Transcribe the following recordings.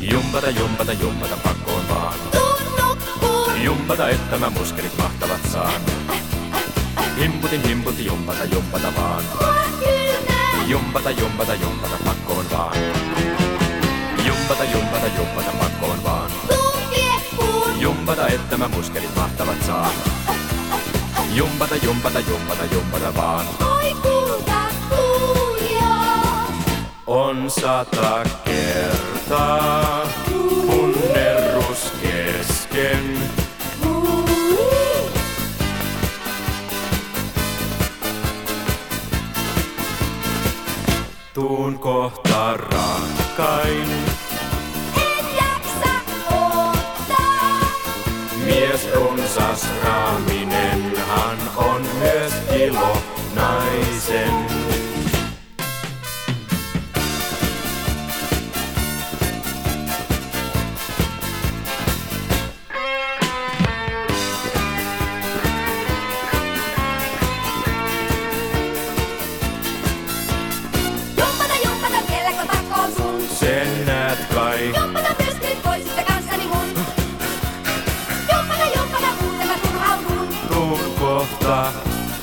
Jumpata pakkoon vaan. Tuun nukkuun. Jumpata, että mä muskelit mahtavat saan. Himputi, jumpata vaan. Mua kylmää. Jumpata pakkoon vaan. Jumpata pakkoon vaan. Tuun kieppuun. Jumpata, että mä muskelit mahtavat saan. Jumpata vaan. Oi kulta kuulijaa. On 100 kertaa mun nerrus kesken. Tuun kohta rakkain. En jaksa odottaa. Mies runsas raaminenhan on myös ilo naisen. Jumpata, vieläkö pakkoon sun? Sen näet kai. Jumpata myös nyt voisitte kanssani mun. Jumpata, muuten mä turhaudun. Tuun kohta.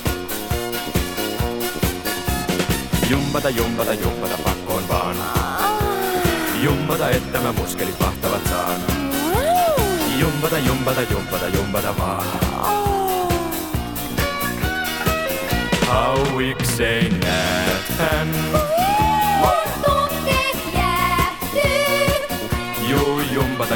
Jumpata pakkoon vaan. Jumpata, että mä muskelit mahtavat saan. Jumpata vaan. Hauikseen näethän. Mun tunteet jäähtyy. Juu, jumppa.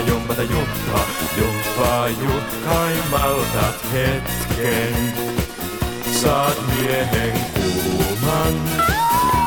Kai maltat hetken. Saat miehen kuuman.